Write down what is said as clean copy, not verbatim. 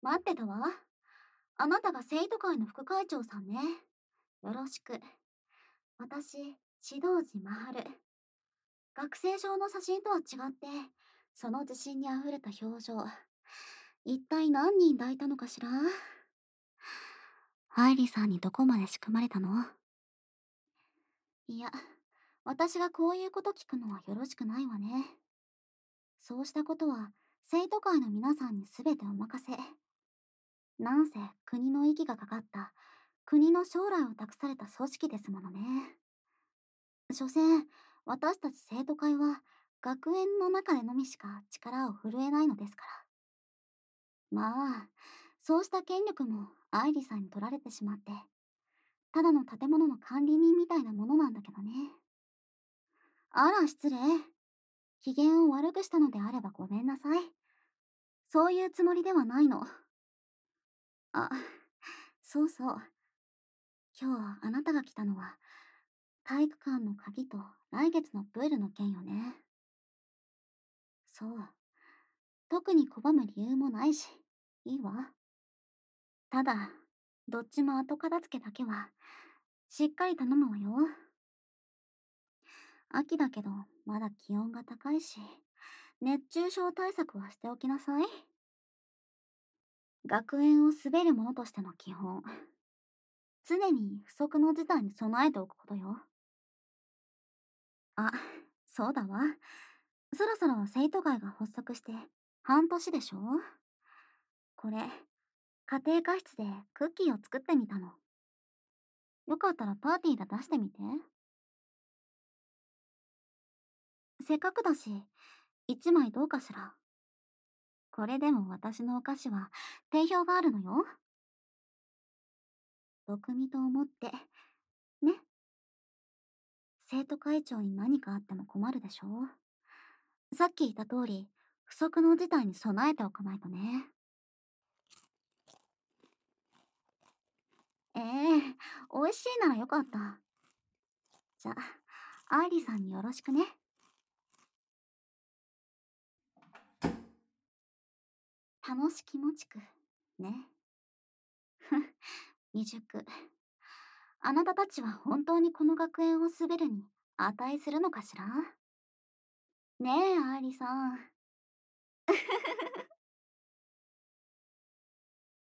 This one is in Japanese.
待ってたわ。あなたが生徒会の副会長さんね。よろしく。私、指導時マハル。学生証の写真とは違って、その自信にあふれた表情。一体何人抱いたのかしら。愛理さんにどこまで仕組まれたの？いや、私がこういうこと聞くのはよろしくないわね。そうしたことは、生徒会の皆さんに全てお任せ。なんせ国の息がかかった国の将来を託された組織ですものね。所詮私たち生徒会は学園の中でのみしか力を振るえないのですから。まあそうした権力も愛理さんに取られてしまって、ただの建物の管理人みたいなものなんだけどね。あら失礼。機嫌を悪くしたのであればごめんなさい。そういうつもりではないの。あ、そうそう。今日あなたが来たのは体育館の鍵と来月のプールの件よね。そう。特に拒む理由もないし、いいわ。ただ、どっちも後片付けだけは、しっかり頼むわよ。秋だけど、まだ気温が高いし、熱中症対策はしておきなさい。学園を滑るものとしての基本。常に不測の事態に備えておくことよ。あ、そうだわ。そろそろ生徒会が発足して半年でしょ？これ、家庭科室でクッキーを作ってみたの。よかったらパーティーで出してみて。せっかくだし、一枚どうかしら。これでも私のお菓子は定評があるのよ。毒味と思って。ね。生徒会長に何かあっても困るでしょ。さっき言った通り、不測の事態に備えておかないとね。ええ、美味しいならよかった。じゃあ、アイリさんによろしくね。楽し気持ちく。ね。ふん、未熟。あなたたちは本当にこの学園を滑るに値するのかしら？ねえ、アイリさん。